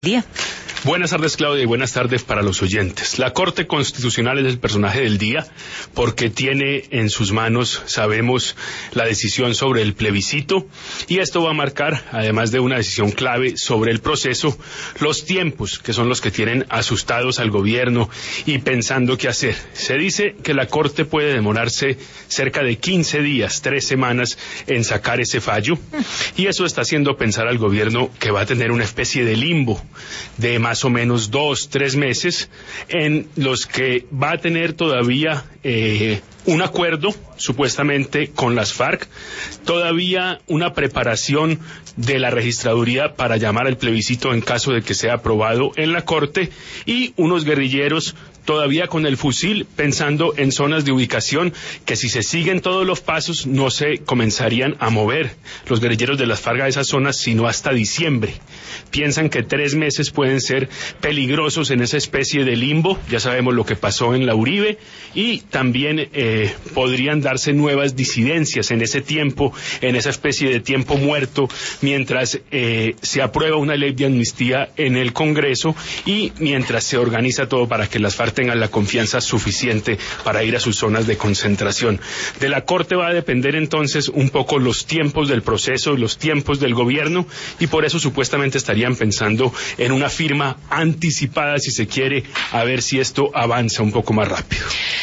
Día. Buenas tardes, Claudia, y buenas tardes para los oyentes. La Corte Constitucional es el personaje del día porque tiene en sus manos, sabemos, la decisión sobre el plebiscito, y esto va a marcar, además de una decisión clave sobre el proceso, los tiempos, que son los que tienen asustados al gobierno y pensando qué hacer. Se dice que la Corte puede demorarse cerca de 15 días, 3 semanas, en sacar ese fallo, y eso está haciendo pensar al gobierno que va a tener una especie de limbo de más o menos 2-3 meses en los que va a tener todavía un acuerdo supuestamente con las FARC, todavía una preparación de la registraduría para llamar al plebiscito en caso de que sea aprobado en la Corte, y unos guerrilleros todavía con el fusil pensando en zonas de ubicación que, si se siguen todos los pasos, no se comenzarían a mover los guerrilleros de las FARC a esas zonas sino hasta diciembre. Piensan que 3 meses pueden ser peligrosos en esa especie de limbo. Ya sabemos lo que pasó en la Uribe, y también podrían darse nuevas disidencias en ese tiempo, en esa especie de tiempo muerto, mientras se aprueba una ley de amnistía en el Congreso y mientras se organiza todo para que las FARC tengan la confianza suficiente para ir a sus zonas de concentración. De la Corte va a depender entonces un poco los tiempos del proceso, los tiempos del gobierno, y por eso supuestamente estarían pensando en una firma anticipada, si se quiere, a ver si esto avanza un poco más rápido.